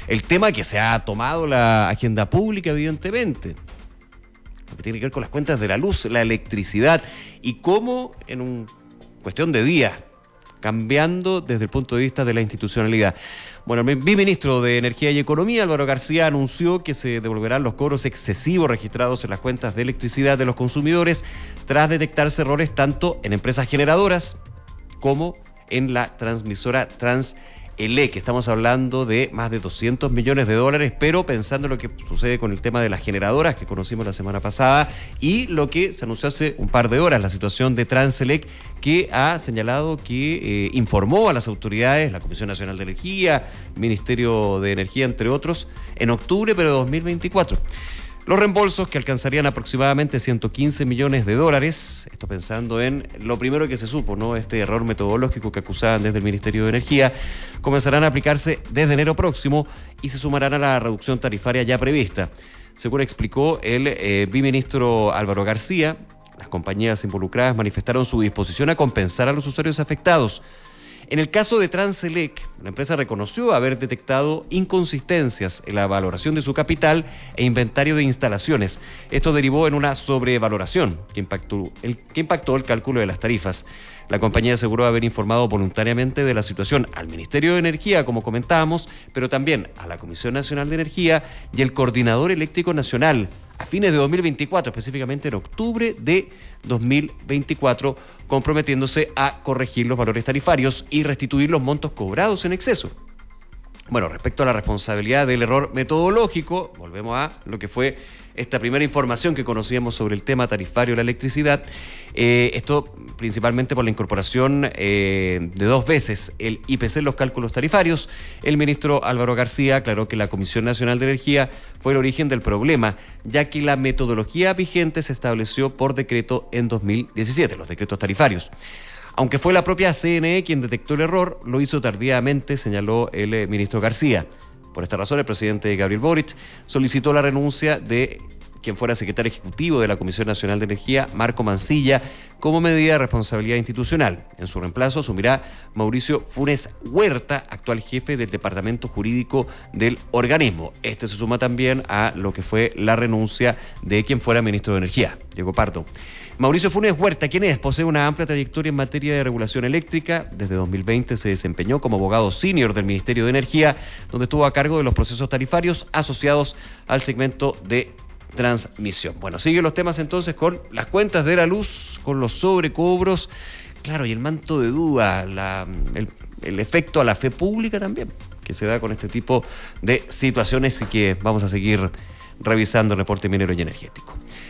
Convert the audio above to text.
el tema que se ha tomado la agenda pública, evidentemente, lo que tiene que ver con las cuentas de la luz, la electricidad, y cómo en cuestión de días, cambiando desde el punto de vista de la institucionalidad. Bueno, el viceministro de Energía y Economía, Álvaro García, anunció que se devolverán los cobros excesivos registrados en las cuentas de electricidad de los consumidores tras detectarse errores tanto en empresas generadoras como en la transmisora TransElec. Estamos hablando de más de $200 millones, pero pensando en lo que sucede con el tema de las generadoras que conocimos la semana pasada y lo que se anunció hace un par de horas, la situación de TransElec, que ha señalado que informó a las autoridades, la Comisión Nacional de Energía, Ministerio de Energía, entre otros, en octubre, pero de 2024. Los reembolsos, que alcanzarían aproximadamente $115 millones, esto pensando en lo primero que se supo, ¿no? Este error metodológico que acusaban desde el Ministerio de Energía, comenzarán a aplicarse desde enero próximo y se sumarán a la reducción tarifaria ya prevista. Según explicó el viceministro Álvaro García, las compañías involucradas manifestaron su disposición a compensar a los usuarios afectados. En el caso de TransElec, la empresa reconoció haber detectado inconsistencias en la valoración de su capital e inventario de instalaciones. Esto derivó en una sobrevaloración que impactó el cálculo de las tarifas. La compañía aseguró haber informado voluntariamente de la situación al Ministerio de Energía, como comentábamos, pero también a la Comisión Nacional de Energía y el Coordinador Eléctrico Nacional a fines de 2024, específicamente en octubre de 2024, comprometiéndose a corregir los valores tarifarios y restituir los montos cobrados en exceso. Bueno, respecto a la responsabilidad del error metodológico, volvemos a lo que fue esta primera información que conocíamos sobre el tema tarifario de la electricidad, esto principalmente por la incorporación de 2 veces el IPC en los cálculos tarifarios. El ministro Álvaro García aclaró que la Comisión Nacional de Energía fue el origen del problema, ya que la metodología vigente se estableció por decreto en 2017, los decretos tarifarios. Aunque fue la propia CNE quien detectó el error, lo hizo tardíamente, señaló el ministro García. Por esta razón, el presidente Gabriel Boric solicitó la renuncia de quien fuera secretario ejecutivo de la Comisión Nacional de Energía, Marco Mancilla, como medida de responsabilidad institucional. En su reemplazo asumirá Mauricio Funes Huerta, actual jefe del departamento jurídico del organismo. Este se suma también a lo que fue la renuncia de quien fuera ministro de Energía, Diego Pardo. Mauricio Funes Huerta, quien es, posee una amplia trayectoria en materia de regulación eléctrica. Desde 2020 se desempeñó como abogado senior del Ministerio de Energía, donde estuvo a cargo de los procesos tarifarios asociados al segmento de transmisión. Bueno, siguen los temas entonces con las cuentas de la luz, con los sobrecobros, claro, y el manto de duda, el efecto a la fe pública también, que se da con este tipo de situaciones y que vamos a seguir revisando el reporte minero y energético.